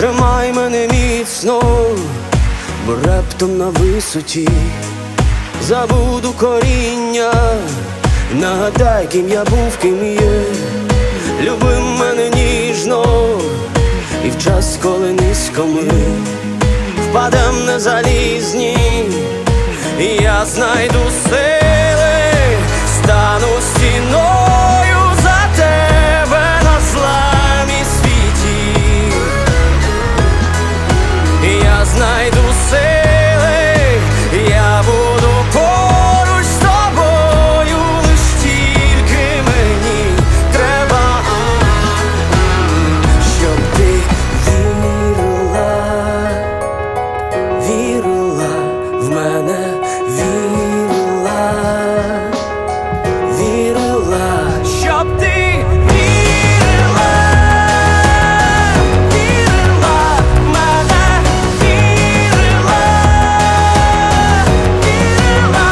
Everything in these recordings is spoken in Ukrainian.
Тримай мене міцно, бо раптом на висоті забуду коріння. Нагадай, ким я був, ким є. Люби мене ніжно, і в час, коли низько ми впадем на залізні, і я знайду сили, стану стіною за тебе на зламі світі. Я знайду сили, я буду поруч з тобою, лиш тільки мені треба, щоб ти вірила, вірила в мене, вірила, вірила, щоб ти вірила, вірила в мене, вірила, вірила.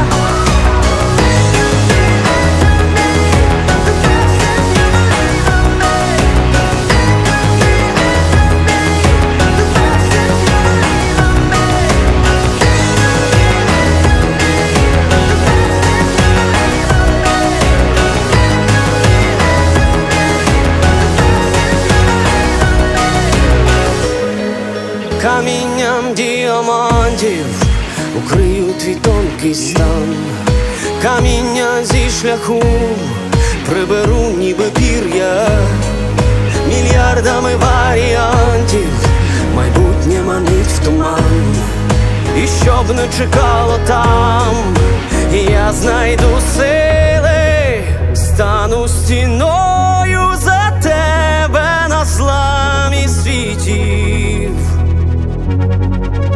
Камінням діамантів укрию твій тонкий стан, каміння зі шляху приберу, ніби пір'я, мільярдами варіантів майбутнє манить в туман. І щоб не чекало там, я знайду сили, стану стіною за тебе на зламі світів.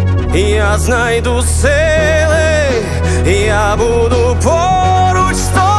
Я знайду сили, я буду поруч з тобою.